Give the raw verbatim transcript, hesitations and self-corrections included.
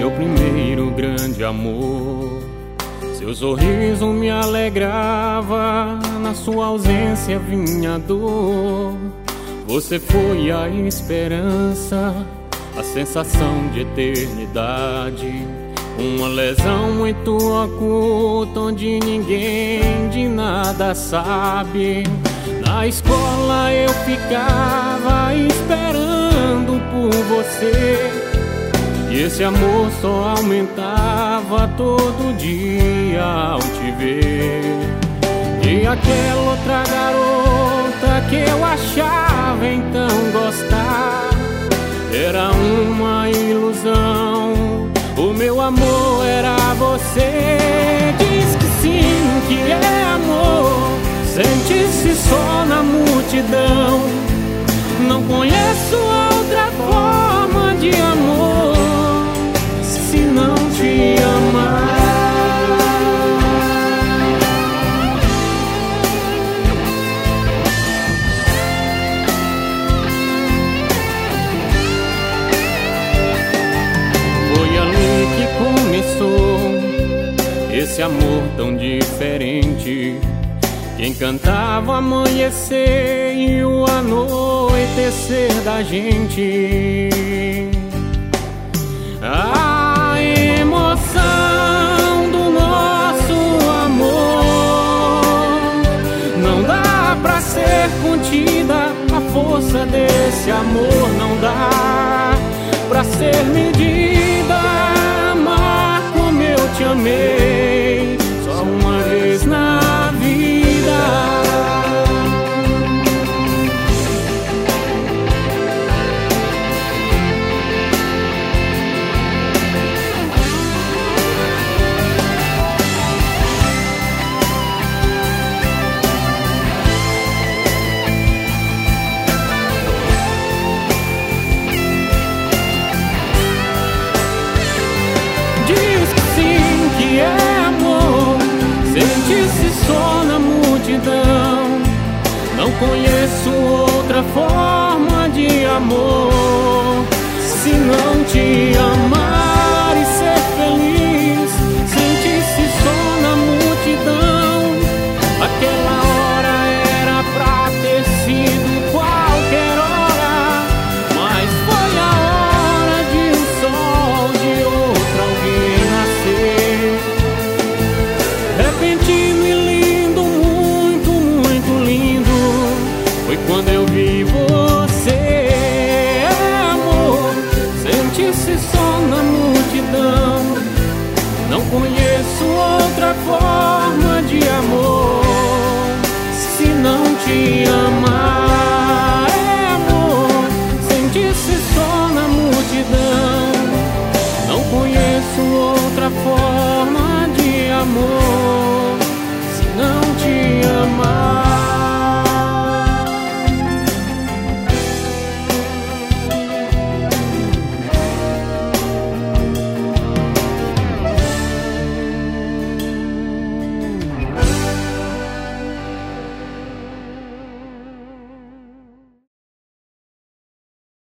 meu primeiro grande amor. Seu sorriso me alegrava, na sua ausência vinha a dor. Você foi a esperança, a sensação de eternidade. Uma lesão muito oculta, onde ninguém de nada sabe. Na escola eu ficava esperando por você, e esse amor só aumentava todo dia ao te ver. E aquela outra garota que eu achava então gostar era uma ilusão. O meu amor era você. Diz que sim, que é amor, sente-se só na multidão. Não conheço outra forma de amor se não te amar. Foi ali que começou esse amor tão diferente. Quem cantava o amanhecer e o anoitecer da gente. A emoção do nosso amor não dá pra ser contida. A força desse amor não dá pra ser medida. Amar como eu te amei, só uma vez na vida. Diz que sim, que é amor, sente-se só na multidão. Não conheço outra forma de amor se não te amar.